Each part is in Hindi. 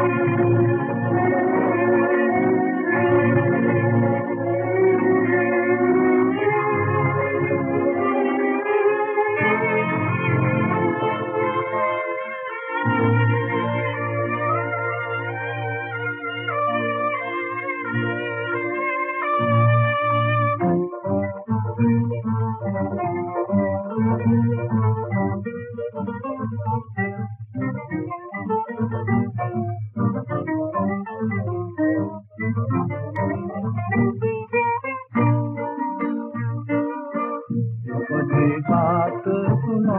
बात सुनो,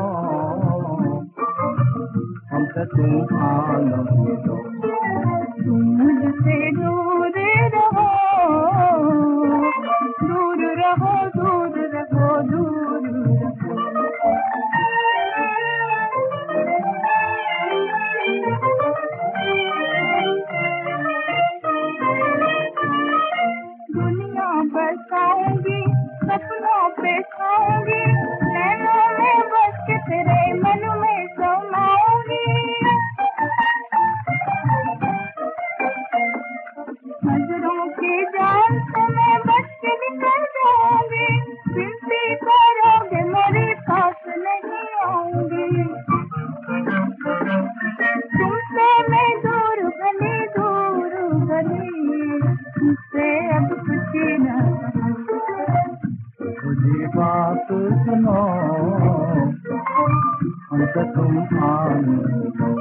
हमसे तुम आनंद लो। तुम मुझसे दूर रहो, दूर रहो, दूर रहो, दूर रहो। दुनिया बरसाऊंगी, सपनों पे खाऊंगी, नैनों में बस के तेरे मन में समाऊंगी। नजरों की जान से मैं बच के निकल जाऊंगी, विनती करोगे मेरे पास नहीं आऊंगी। तुमसे मैं दूर भली, दूर भली, तुमसे अब कुछ न मुझे बात सुनो, हमसे तुम आनंद लो।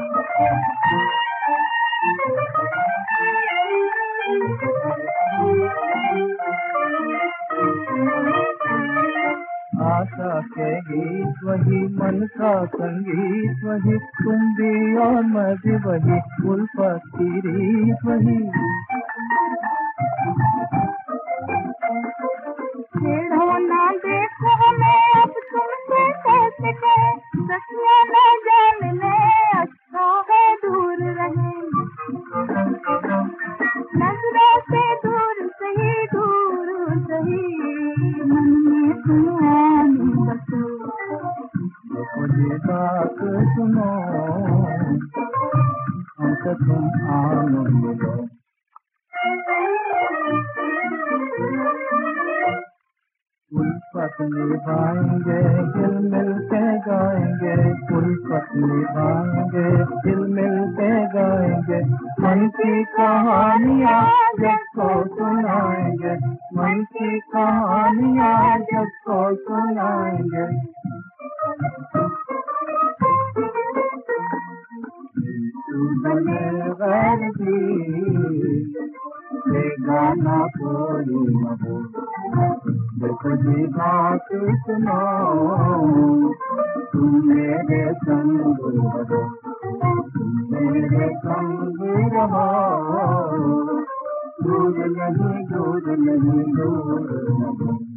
आशा के गीत वही, मन का संगीत वही, तुम भी और मैं भी वही, उल्फत की रीत वही। छेड़ो ना देखो हमें अब तुमसे कैसे कहें, सखियां ना जान ले अच्छा है दूर रहे। नजरों से दूर सही, दूर सही, मन में तुम आने बसो। मुझे बात सुनो, हमसे तुम आनंद लो। उल्फत निभाएंगे, दिल मिल के गाएंगे, उल्फत निभाएंगे, दिल मिल के गाएंगे, मन की कहानियाँ जग को सुनाएंगे, मन की कहानियाँ जग को सुनाएंगे। बने गैर भी गाना कोई न हो, देखो जी बात सुनो, तुम मेरे संग रहो, तुम मेरे संग रहो, दूर नहीं, दूर नहीं, दूर नहीं।